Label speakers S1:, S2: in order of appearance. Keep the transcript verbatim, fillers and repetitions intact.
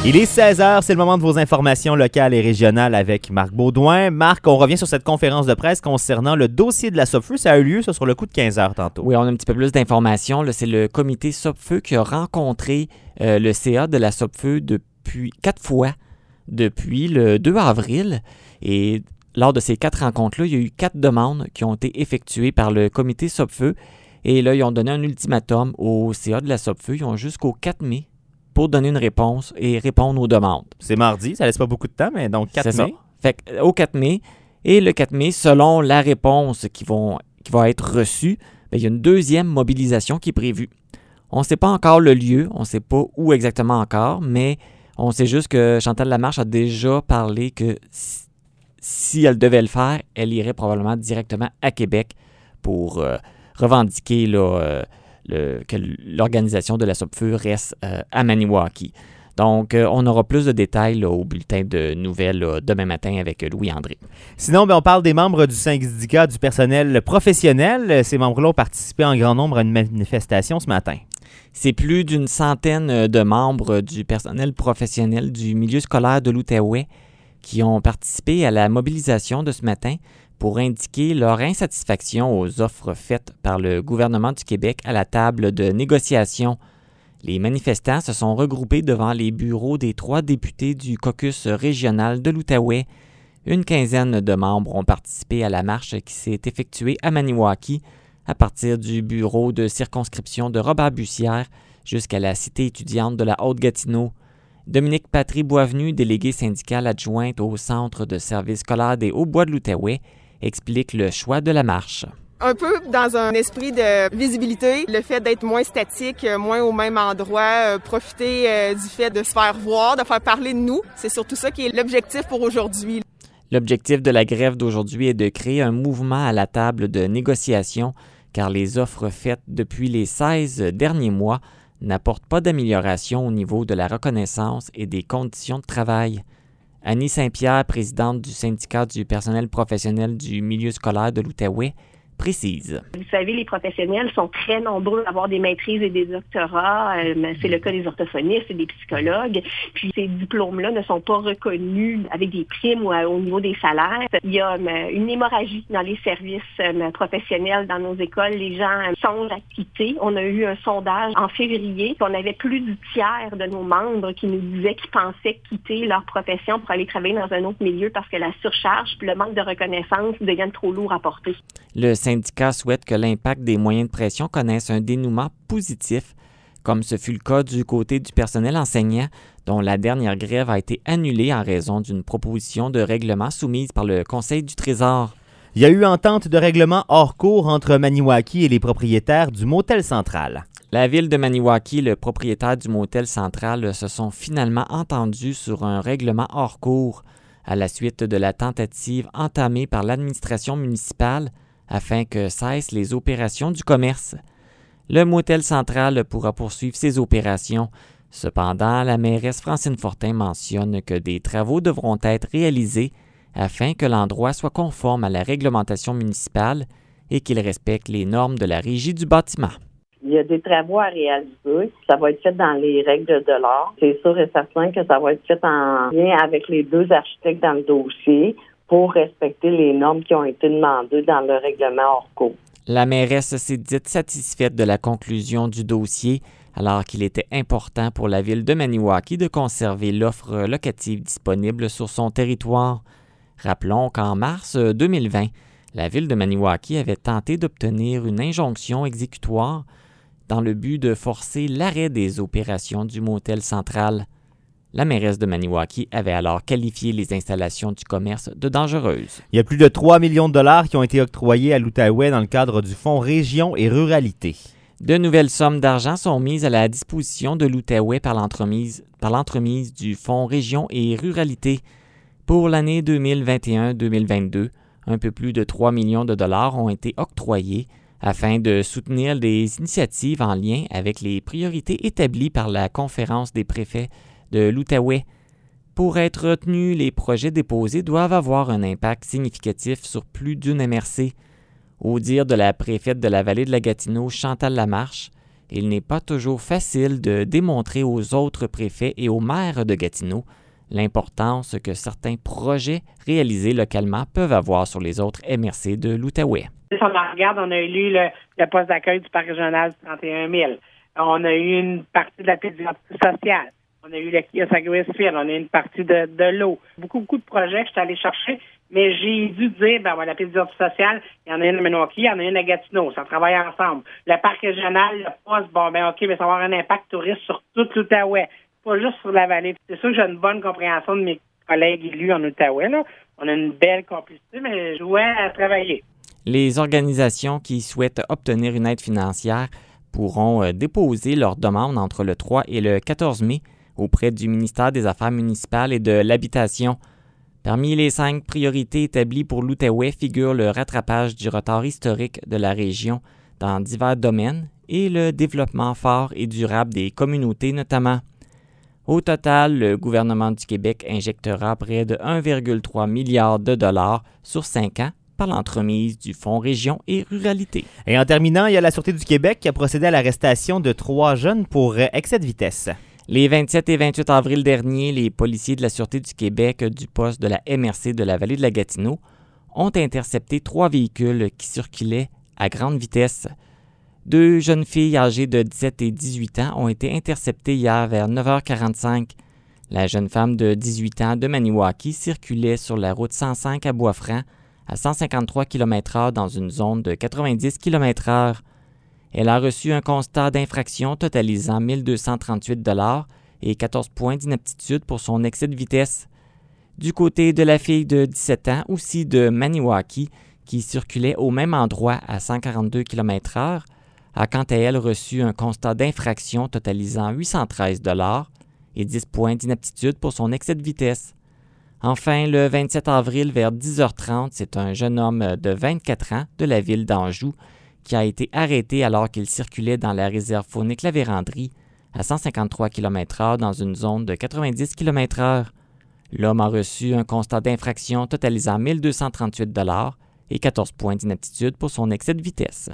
S1: Il est seize heures, c'est le moment de vos informations locales et régionales avec Marc Baudouin. Marc, on revient sur cette conférence de presse concernant le dossier de la Sopfeu. Ça a eu lieu ça, sur le coup de quinze heures tantôt.
S2: Oui, on a un petit peu plus d'informations. Là, c'est le comité Sopfeu qui a rencontré euh, le C A de la Sopfeu depuis quatre fois depuis le deux avril. Et lors de ces quatre rencontres-là, il y a eu quatre demandes qui ont été effectuées par le comité Sopfeu. Et là, ils ont donné un ultimatum au C A de la Sopfeu. Ils ont jusqu'au quatre mai pour donner une réponse et répondre aux demandes.
S1: C'est mardi, ça laisse pas beaucoup de temps, mais donc quatre mai.
S2: Fait que, au quatre mai, et le quatre mai, selon la réponse qui, vont, qui va être reçue, bien, il y a une deuxième mobilisation qui est prévue. On ne sait pas encore le lieu, on ne sait pas où exactement encore, mais on sait juste que Chantal Lamarche a déjà parlé que si, si elle devait le faire, elle irait probablement directement à Québec pour euh, revendiquer là, euh, Le, que l'organisation de la Sopfeu reste euh, à Maniwaki. Donc, euh, on aura plus de détails là, au bulletin de nouvelles là, demain matin avec Louis-André.
S1: Sinon, ben, on parle des membres du syndicat du personnel professionnel. Ces membres-là ont participé en grand nombre à une manifestation ce matin.
S2: C'est plus d'une centaine de membres du personnel professionnel du milieu scolaire de l'Outaouais qui ont participé à la mobilisation de ce matin pour indiquer leur insatisfaction aux offres faites par le gouvernement du Québec à la table de négociation. Les manifestants se sont regroupés devant les bureaux des trois députés du caucus régional de l'Outaouais. Une quinzaine de membres ont participé à la marche qui s'est effectuée à Maniwaki à partir du bureau de circonscription de Robert-Bussière jusqu'à la cité étudiante de la Haute-Gatineau. Dominique Patry-Boisvenu, déléguée syndicale adjointe au Centre de services scolaires des Hauts-Bois de l'Outaouais, explique le choix de la marche.
S3: Un peu dans un esprit de visibilité, le fait d'être moins statique, moins au même endroit, euh, profiter euh, du fait de se faire voir, de faire parler de nous. C'est surtout ça qui est l'objectif pour aujourd'hui.
S2: L'objectif de la grève d'aujourd'hui est de créer un mouvement à la table de négociation, car les offres faites depuis les seize derniers mois n'apportent pas d'amélioration au niveau de la reconnaissance et des conditions de travail. Annie Saint-Pierre, présidente du syndicat du personnel professionnel du milieu scolaire de l'Outaouais, précise.
S4: Vous savez, les professionnels sont très nombreux à avoir des maîtrises et des doctorats. Euh, c'est le cas des orthophonistes et des psychologues. Puis ces diplômes-là ne sont pas reconnus avec des primes ou à, au niveau des salaires. Il y a euh, une hémorragie dans les services euh, professionnels dans nos écoles. Les gens euh, songent à quitter. On a eu un sondage en février. On avait plus du tiers de nos membres qui nous disaient qu'ils pensaient quitter leur profession pour aller travailler dans un autre milieu parce que la surcharge et le manque de reconnaissance deviennent trop lourds à porter.
S2: Le syndicat souhaite que l'impact des moyens de pression connaisse un dénouement positif, comme ce fut le cas du côté du personnel enseignant, dont la dernière grève a été annulée en raison d'une proposition de règlement soumise par le Conseil du Trésor.
S1: Il y a eu entente de règlement hors cours entre Maniwaki et les propriétaires du motel central.
S2: La ville de Maniwaki et le propriétaire du motel central se sont finalement entendus sur un règlement hors cours à la suite de la tentative entamée par l'administration municipale afin que cessent les opérations du commerce. Le motel central pourra poursuivre ses opérations. Cependant, la mairesse Francine Fortin mentionne que des travaux devront être réalisés afin que l'endroit soit conforme à la réglementation municipale et qu'il respecte les normes de la régie du bâtiment.
S5: Il y a des travaux à réaliser. Ça va être fait dans les règles de l'art. C'est sûr et certain que ça va être fait en lien avec les deux architectes dans le dossier pour respecter les normes qui ont été demandées dans le règlement hors cours.
S2: La mairesse s'est dite satisfaite de la conclusion du dossier, alors qu'il était important pour la ville de Maniwaki de conserver l'offre locative disponible sur son territoire. Rappelons qu'en mars deux mille vingt, la ville de Maniwaki avait tenté d'obtenir une injonction exécutoire dans le but de forcer l'arrêt des opérations du motel central. La mairesse de Maniwaki avait alors qualifié les installations du commerce de dangereuses.
S1: Il y a plus de trois millions de dollars qui ont été octroyés à l'Outaouais dans le cadre du Fonds Région et Ruralité.
S2: De nouvelles sommes d'argent sont mises à la disposition de l'Outaouais par l'entremise, par l'entremise du Fonds Région et Ruralité. Pour l'année deux mille vingt et un deux mille vingt-deux, un peu plus de trois millions de dollars ont été octroyés afin de soutenir des initiatives en lien avec les priorités établies par la Conférence des préfets de l'Outaouais. Pour être retenus, les projets déposés doivent avoir un impact significatif sur plus d'une M R C. Au dire de la préfète de la vallée de la Gatineau, Chantal Lamarche, il n'est pas toujours facile de démontrer aux autres préfets et aux maires de Gatineau l'importance que certains projets réalisés localement peuvent avoir sur les autres M R C de l'Outaouais.
S6: Si on en regarde, on a élu le, le poste d'accueil du parc régional du trente et un mille. On a eu une partie de la pédiatrie sociale. On a eu le kiosque à Gracefield. On a eu une partie de, de l'eau. Beaucoup, beaucoup de projets que je suis allé chercher, mais j'ai dû dire, ben, la pédiatrie sociale, il y en a une à Menoki, il y en a une à Gatineau. Ça travaille ensemble. Le parc régional, le poste, bon, ben, OK, mais ça va avoir un impact touriste sur toute l'Outaouais, pas juste sur la vallée. C'est sûr que j'ai une bonne compréhension de mes collègues élus en Outaouais, là. On a une belle complicité, mais je jouais à travailler.
S2: Les organisations qui souhaitent obtenir une aide financière pourront euh, déposer leur demande entre le trois et le quatorze mai auprès du ministère des Affaires municipales et de l'Habitation. Parmi les cinq priorités établies pour l'Outaouais figure le rattrapage du retard historique de la région dans divers domaines et le développement fort et durable des communautés notamment. Au total, le gouvernement du Québec injectera près de un virgule trois milliard de dollars sur cinq ans par l'entremise du Fonds Région et Ruralité.
S1: Et en terminant, il y a la Sûreté du Québec qui a procédé à l'arrestation de trois jeunes pour excès de vitesse.
S2: Les vingt-sept et vingt-huit avril dernier, les policiers de la Sûreté du Québec du poste de la M R C de la vallée de la Gatineau ont intercepté trois véhicules qui circulaient à grande vitesse. Deux jeunes filles âgées de dix-sept et dix-huit ans ont été interceptées hier vers neuf heures quarante-cinq. La jeune femme de dix-huit ans de Maniwaki circulait sur la route cent cinq à Boisfranc à cent cinquante-trois kilomètres heure dans une zone de quatre-vingt-dix kilomètres heure. Elle a reçu un constat d'infraction totalisant mille deux cent trente-huit dollars et quatorze points d'inaptitude pour son excès de vitesse. Du côté de la fille de dix-sept ans, aussi de Maniwaki, qui circulait au même endroit à cent quarante-deux kilomètres heure, a quant à elle reçu un constat d'infraction totalisant huit cent treize dollars et dix points d'inaptitude pour son excès de vitesse. Enfin, le vingt-sept avril, vers dix heures trente, c'est un jeune homme de vingt-quatre ans de la ville d'Anjou qui a été arrêté alors qu'il circulait dans la réserve faunique La Vérandrie à cent cinquante-trois kilomètres heure dans une zone de quatre-vingt-dix kilomètres heure. L'homme a reçu un constat d'infraction totalisant mille deux cent trente-huit dollars et quatorze points d'inaptitude pour son excès de vitesse.